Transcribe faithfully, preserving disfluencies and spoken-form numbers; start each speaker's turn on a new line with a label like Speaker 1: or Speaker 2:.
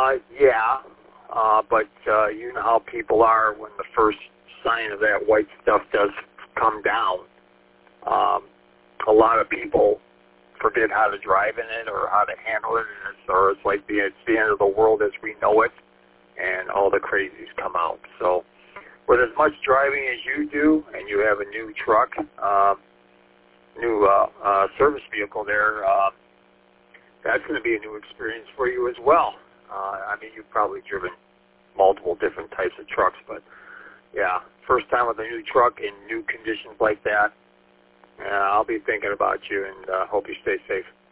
Speaker 1: Uh, yeah, uh, but uh, you know how people are when the first sign of that white stuff does come down. Um, a lot of people forget how to drive in it or how to handle it, and it's, or it's like the, it's the end of the world as we know it, and all the crazies come out. So with as much driving as you do, and you have a new truck, uh, new uh, uh, service vehicle there, uh, that's going to be a new experience for you as well. Uh, I mean, you've probably driven multiple different types of trucks, but yeah, first time with a new truck in new conditions like that, uh, I'll be thinking about you, and uh, hope you stay safe.